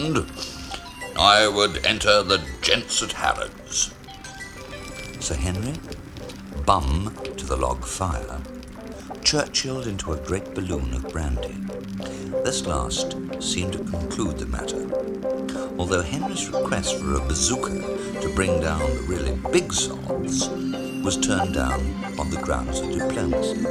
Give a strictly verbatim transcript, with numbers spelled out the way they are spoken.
I would enter the gents at Harrods. Sir Henry, bum to the log fire, Churchilled into a great balloon of brandy. This last seemed to conclude the matter, although Henry's request for a bazooka to bring down the really big sods was turned down on the grounds of diplomacy.